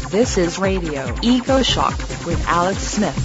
This is Radio Eco Shock with Alex Smith.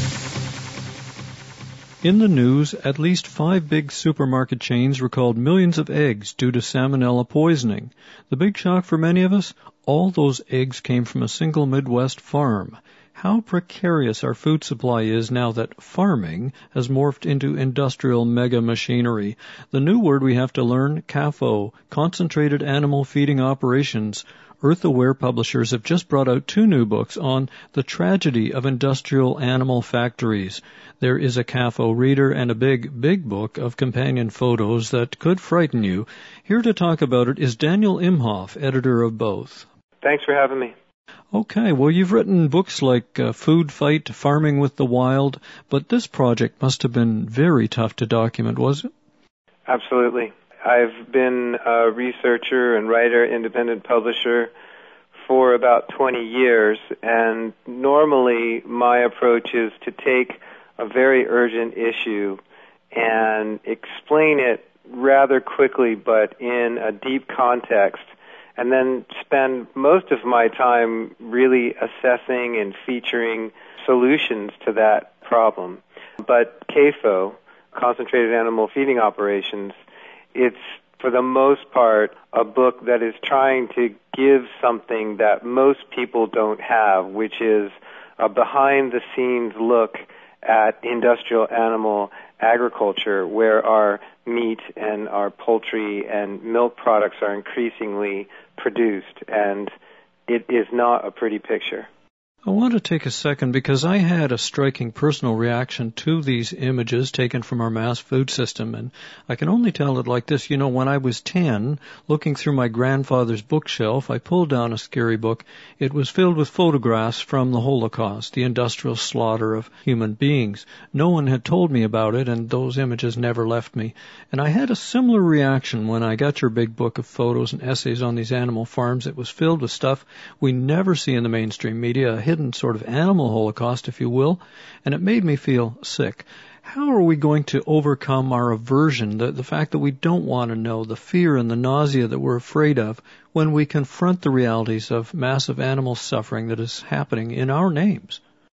In the news, at least 5 big supermarket chains recalled millions of eggs due to salmonella poisoning. The big shock for many of us? All those eggs came from a single Midwest farm. How precarious our food supply is now that farming has morphed into industrial mega machinery. The new word we have to learn, CAFO, Concentrated Animal Feeding Operations. Earth-Aware publishers have just brought out 2 new books on the tragedy of industrial animal factories. There is a CAFO reader and a big book of companion photos that could frighten you. Here to talk about it is Daniel Imhoff, editor of both. Thanks for having me. Okay, well, you've written books like Food Fight, Farming with the Wild, but this project must have been very tough to document, was it? Absolutely. I've been a researcher and writer, independent publisher for about 20 years, and normally my approach is to take a very urgent issue and explain it rather quickly but in a deep context, and then spend most of my time really assessing and featuring solutions to that problem. But CAFO, Concentrated Animal Feeding Operations, it's, for the most part, a book that is trying to give something that most people don't have, which is a behind-the-scenes look at industrial animal agriculture, where our meat and our poultry and milk products are increasingly produced, and it is not a pretty picture. I want to take a second because I had a striking personal reaction to these images taken from our mass food system, and I can only tell it like this. You know, when I was 10, looking through my grandfather's bookshelf, I pulled down a scary book. It was filled with photographs from the Holocaust, the industrial slaughter of human beings. No one had told me about it, and those images never left me. And I had a similar reaction when I got your big book of photos and essays on these animal farms. It was filled with stuff we never see in the mainstream media, hidden sort of animal holocaust, if you will, and it made me feel sick. How are we going to overcome our aversion, the fact that we don't want to know, the fear and the nausea that we're afraid of, when we confront the realities of massive animal suffering that is happening in our names?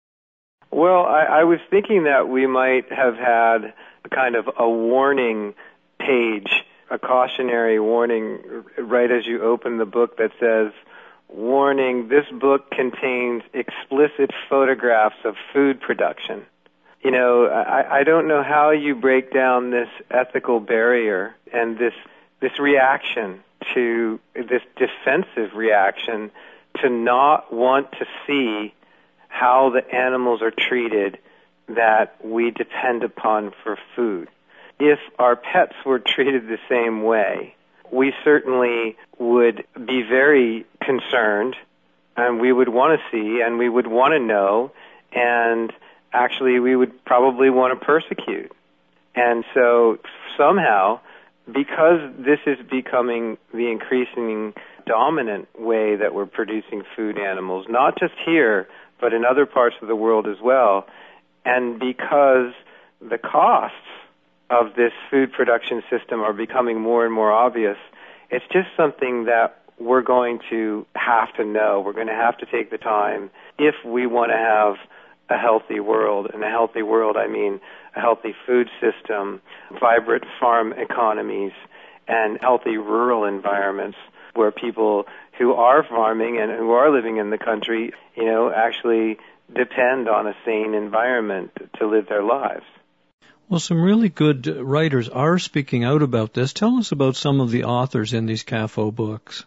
Well, I was thinking that we might have had kind of a warning page, a cautionary warning right as you open the book that says, warning, this book contains explicit photographs of food production. You know, I don't know how you break down this ethical barrier and this reaction to, this defensive reaction to not want to see how the animals are treated that we depend upon for food. If our pets were treated the same way, we certainly would be very concerned, and we would want to see, and we would want to know, and actually we would probably want to persecute. And so somehow, because this is becoming the increasing dominant way that we're producing food animals, not just here, but in other parts of the world as well, and because the costs of this food production system are becoming more and more obvious, it's just something that we're going to have to know. We're going to have to take the time if we want to have a healthy world. And a healthy world, I mean a healthy food system, vibrant farm economies, and healthy rural environments where people who are farming and who are living in the country, you know, actually depend on a sane environment to live their lives. Well, some really good writers are speaking out about this. Tell us about some of the authors in these CAFO books.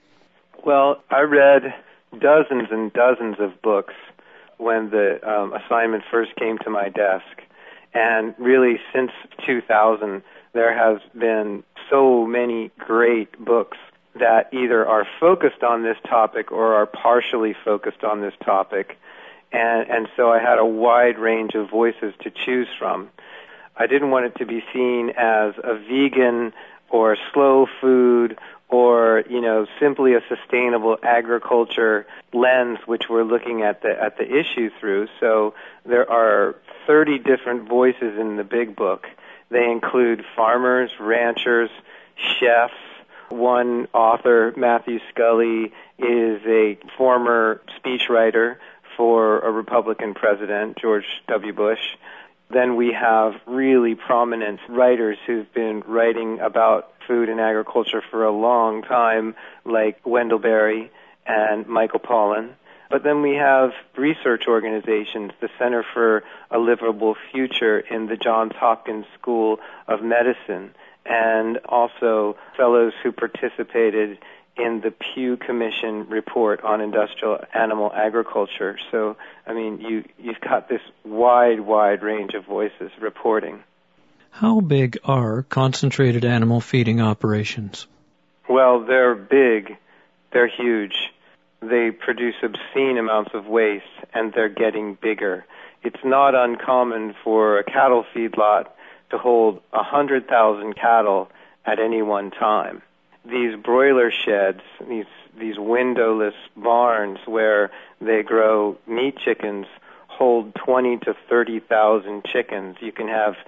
Well, I read dozens and dozens of books when the assignment first came to my desk. And really, since 2000, there has been so many great books that either are focused on this topic or are partially focused on this topic. And so I had a wide range of voices to choose from. I didn't want it to be seen as a vegan or slow food or, you know, simply a sustainable agriculture lens which we're looking at the issue through. So there are 30 different voices in the big book. They include farmers, ranchers, chefs, One author, Matthew Scully, is a former speechwriter for a Republican president, George W. Bush. Then we have really prominent writers who've been writing about food and agriculture for a long time, like Wendell Berry and Michael Pollan. But then we have research organizations, the Center for a Livable Future in the Johns Hopkins School of Medicine, and also fellows who participated in the Pew Commission report on industrial animal agriculture. So, I mean, you've got this wide range of voices reporting. How big are concentrated animal feeding operations? Well, they're big. They're huge. They produce obscene amounts of waste, and they're getting bigger. It's not uncommon for a cattle feedlot to hold 100,000 cattle at any one time. These broiler sheds, these windowless barns where they grow meat chickens, hold 20 to 30,000 chickens. You can have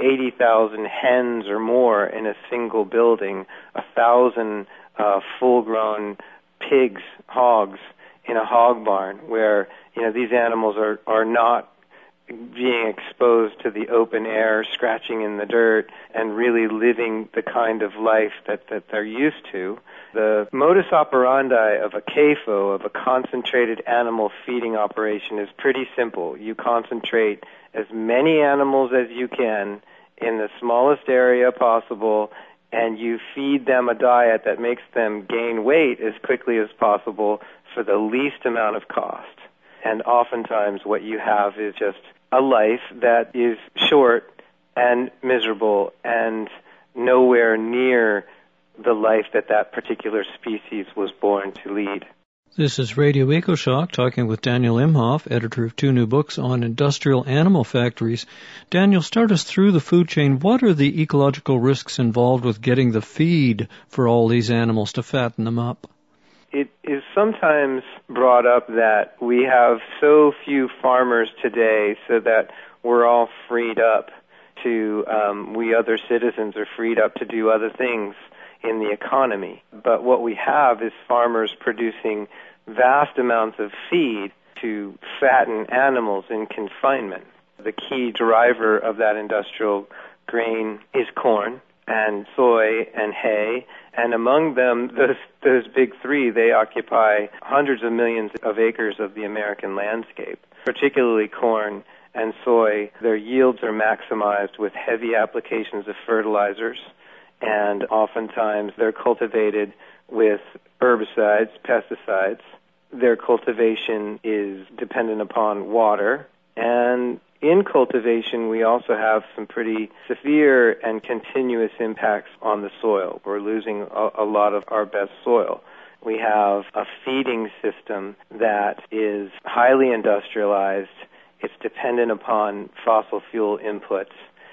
80,000 hens or more in a single building, 1,000 full-grown pigs, hogs, in a hog barn where, these animals are not being exposed to the open air, scratching in the dirt, and really living the kind of life that they're used to. The modus operandi of a CAFO, of a concentrated animal feeding operation, is pretty simple. You concentrate as many animals as you can in the smallest area possible, and you feed them a diet that makes them gain weight as quickly as possible for the least amount of cost. And oftentimes what you have is just a life that is short and miserable and nowhere near the life that particular species was born to lead. This is Radio EcoShock, talking with Daniel Imhoff, editor of 2 new books on industrial animal factories. Daniel, start us through the food chain. What are the ecological risks involved with getting the feed for all these animals to fatten them up? It is sometimes brought up that we have so few farmers today so that we're all freed up to, we other citizens are freed up to do other things in the economy. But what we have is farmers producing vast amounts of feed to fatten animals in confinement. The key driver of that industrial grain is corn and soy and hay, and among them, those big three, they occupy hundreds of millions of acres of the American landscape. Particularly corn and soy, their yields are maximized with heavy applications of fertilizers, and oftentimes they're cultivated with herbicides, pesticides. Their cultivation is dependent upon water, and in cultivation, we also have some pretty severe and continuous impacts on the soil. We're losing a lot of our best soil. We have a feeding system that is highly industrialized. It's dependent upon fossil fuel inputs,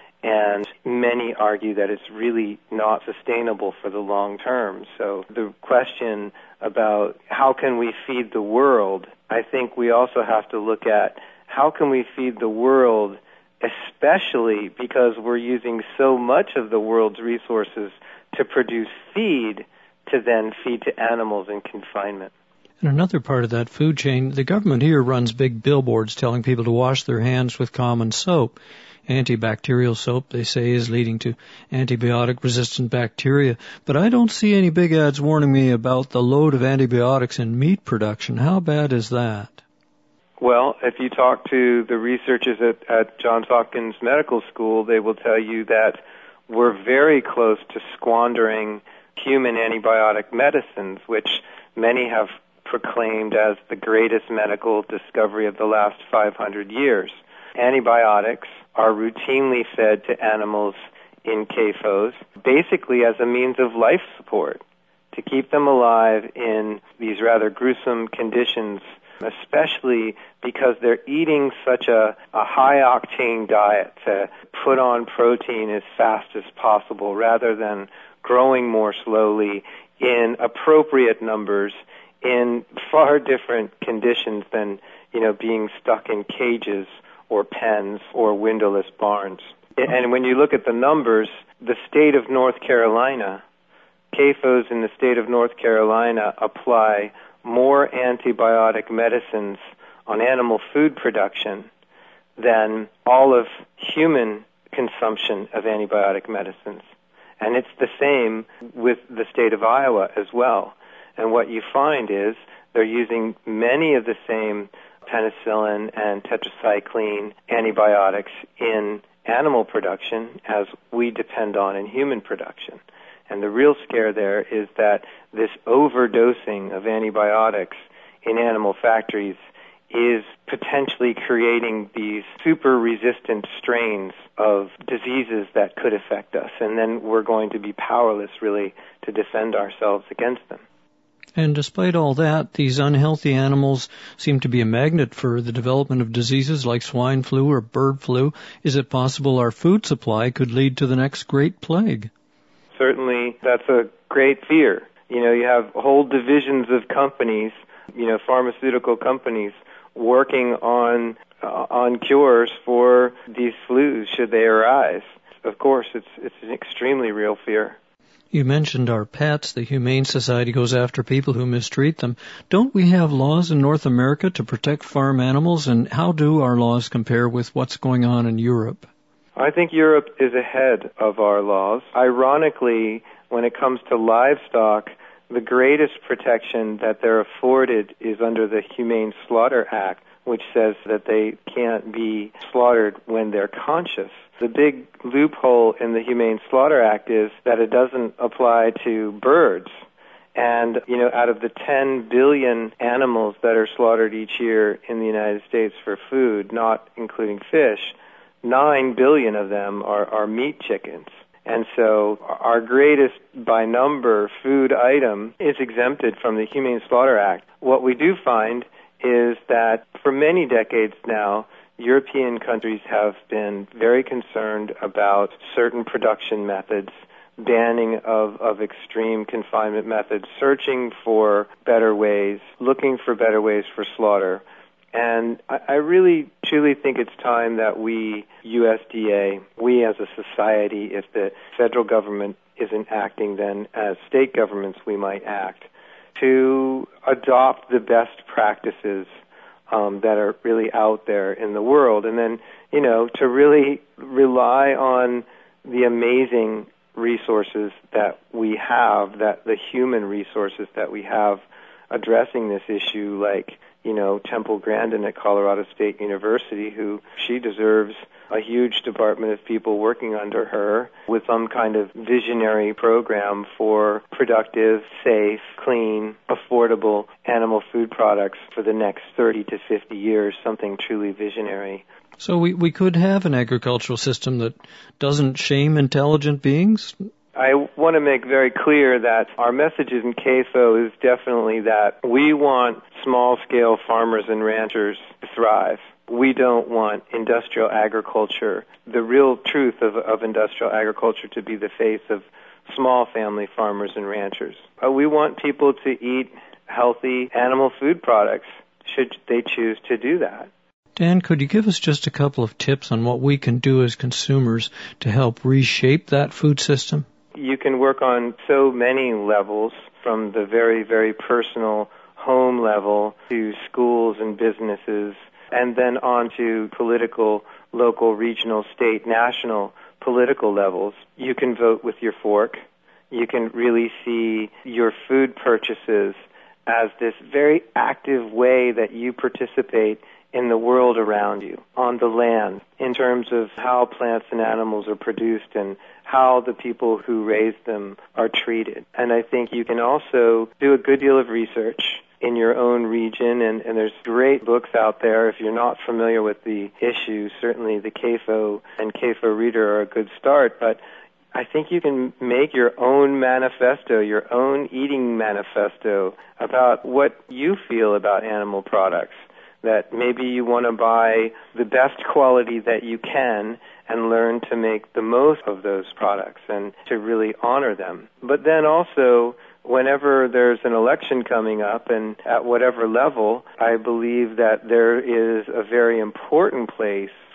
and many argue that it's really not sustainable for the long term. So the question about how can we feed the world, I think we also have to look at how can we feed the world, especially because we're using so much of the world's resources to produce feed to then feed to animals in confinement. And another part of that food chain, the government here runs big billboards telling people to wash their hands with common soap. Antibacterial soap, they say, is leading to antibiotic-resistant bacteria. But I don't see any big ads warning me about the load of antibiotics in meat production. How bad is that? Well, if you talk to the researchers at Johns Hopkins Medical School, they will tell you that we're very close to squandering human antibiotic medicines, which many have proclaimed as the greatest medical discovery of the last 500 years. Antibiotics are routinely fed to animals in CAFOs, basically as a means of life support, to keep them alive in these rather gruesome conditions, especially because they're eating such a high-octane diet to put on protein as fast as possible rather than growing more slowly in appropriate numbers in far different conditions than, being stuck in cages or pens or windowless barns. And when you look at the numbers, the state of North Carolina CAFOs in the state of North Carolina apply more antibiotic medicines on animal food production than all of human consumption of antibiotic medicines. And it's the same with the state of Iowa as well. And what you find is they're using many of the same penicillin and tetracycline antibiotics in animal production as we depend on in human production. And the real scare there is that this overdosing of antibiotics in animal factories is potentially creating these super resistant strains of diseases that could affect us. And then we're going to be powerless really to defend ourselves against them. And despite all that, these unhealthy animals seem to be a magnet for the development of diseases like swine flu or bird flu. Is it possible our food supply could lead to the next great plague? Certainly, that's a great fear. You have whole divisions of companies, pharmaceutical companies, working on cures for these flus should they arise. Of course, it's an extremely real fear. You mentioned our pets. The Humane Society goes after people who mistreat them. Don't we have laws in North America to protect farm animals, and how do our laws compare with what's going on in Europe? I think Europe is ahead of our laws. Ironically, when it comes to livestock, the greatest protection that they're afforded is under the Humane Slaughter Act, which says that they can't be slaughtered when they're conscious. The big loophole in the Humane Slaughter Act is that it doesn't apply to birds. And, out of the 10 billion animals that are slaughtered each year in the United States for food, not including fish, 9 billion of them are meat chickens. And so our greatest by number food item is exempted from the Humane Slaughter Act. What we do find is that for many decades now, European countries have been very concerned about certain production methods, banning of extreme confinement methods, searching for better ways, looking for better ways for slaughter. And I really, truly think it's time that we, USDA, we as a society, if the federal government isn't acting, then as state governments we might act, to adopt the best practices that are really out there in the world. And then, to really rely on the amazing resources that we have, that the human resources that we have addressing this issue, like, Temple Grandin at Colorado State University, who she deserves a huge department of people working under her with some kind of visionary program for productive, safe, clean, affordable animal food products for the next 30 to 50 years, something truly visionary. So we could have an agricultural system that doesn't shame intelligent beings? I want to make very clear that our message in CAFO is definitely that we want small-scale farmers and ranchers to thrive. We don't want industrial agriculture, the real truth of industrial agriculture, to be the face of small family farmers and ranchers. We want people to eat healthy animal food products should they choose to do that. Dan, could you give us just a couple of tips on what we can do as consumers to help reshape that food system? You can work on so many levels, from the very, very personal home level to schools and businesses, and then on to political, local, regional, state, national political levels. You can vote with your fork. You can really see your food purchases as this very active way that you participate in the world around you, on the land, in terms of how plants and animals are produced and how the people who raise them are treated. And I think you can also do a good deal of research in your own region, and there's great books out there. If you're not familiar with the issue, certainly the CAFO and CAFO Reader are a good start, but I think you can make your own manifesto, your own eating manifesto about what you feel about animal products. That maybe you want to buy the best quality that you can and learn to make the most of those products and to really honor them. But then also, whenever there's an election coming up, and at whatever level, I believe that there is a very important place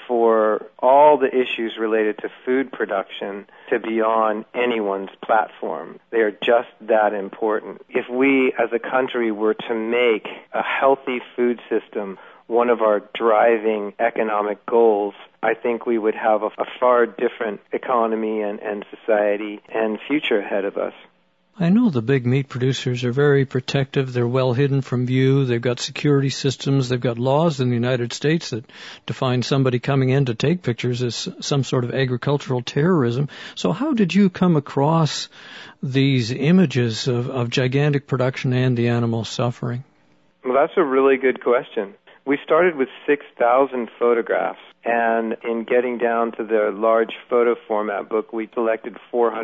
for all the issues related to food production to be on anyone's platform. They are just that important. If we as a country were to make a healthy food system one of our driving economic goals, I think we would have a far different economy and society and future ahead of us. I know the big meat producers are very protective. They're well hidden from view. They've got security systems. They've got laws in the United States that define somebody coming in to take pictures as some sort of agricultural terrorism. So how did you come across these images of gigantic production and the animal suffering? Well, that's a really good question. We started with 6,000 photographs, and in getting down to the large photo format book, we selected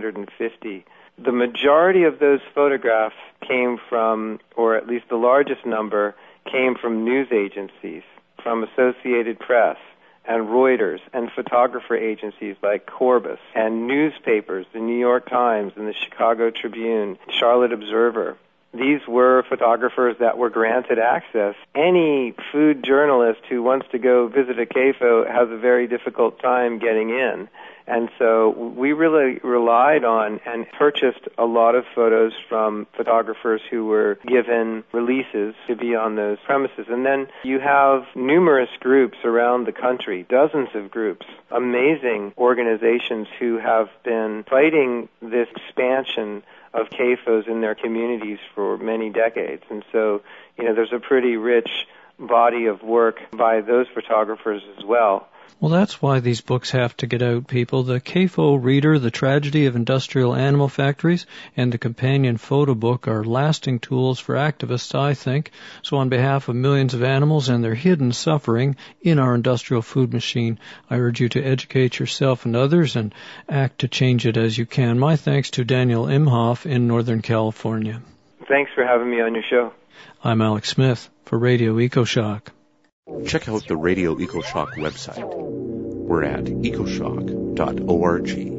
450. The majority of those photographs came from, or at least the largest number, came from news agencies, from Associated Press and Reuters, and photographer agencies like Corbis, and newspapers, the New York Times and the Chicago Tribune, Charlotte Observer. These were photographers that were granted access. Any food journalist who wants to go visit a CAFO has a very difficult time getting in. And so we really relied on and purchased a lot of photos from photographers who were given releases to be on those premises. And then you have numerous groups around the country, dozens of groups, amazing organizations who have been fighting this expansion of CAFOs in their communities for many decades. And so, there's a pretty rich body of work by those photographers as well. Well, that's why these books have to get out, people. The CAFO Reader, The Tragedy of Industrial Animal Factories, and the companion photo book are lasting tools for activists, I think. So on behalf of millions of animals and their hidden suffering in our industrial food machine, I urge you to educate yourself and others and act to change it as you can. My thanks to Daniel Imhoff in Northern California. Thanks for having me on your show. I'm Alex Smith for Radio EcoShock. Check out the Radio EcoShock website. We're at ecoshock.org.